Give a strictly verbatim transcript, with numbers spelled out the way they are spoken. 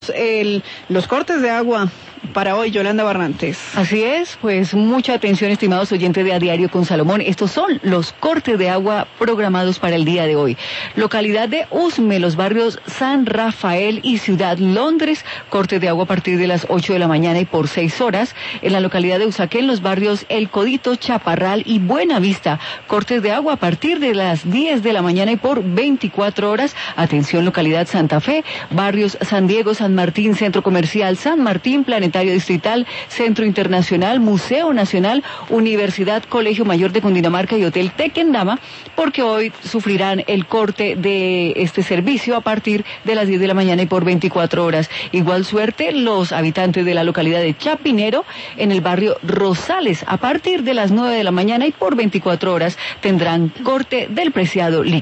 El, los cortes de agua para hoy, Yolanda Barrantes. Así es, pues mucha atención, estimados oyentes de A Diario con Salomón. Estos son los cortes de agua programados para el día de hoy. Localidad de Usme, los barrios San Rafael y Ciudad Londres, cortes de agua a partir de las ocho de la mañana y por seis horas. En la localidad de Usaquén, los barrios El Codito, Chaparral y Buenavista, cortes de agua a partir de las diez de la mañana y por veinticuatro horas. Atención, localidad Santa Fe, barrios San Diego, San Martín, Centro Comercial San Martín, Planetario Distrital, Centro Internacional, Museo Nacional, Universidad Colegio Mayor de Cundinamarca y Hotel Tequendama, porque hoy sufrirán el corte de este servicio a partir de las diez de la mañana y por veinticuatro horas. Igual suerte los habitantes de la localidad de Chapinero, en el barrio Rosales, a partir de las nueve de la mañana y por veinticuatro horas tendrán corte del preciado líquido.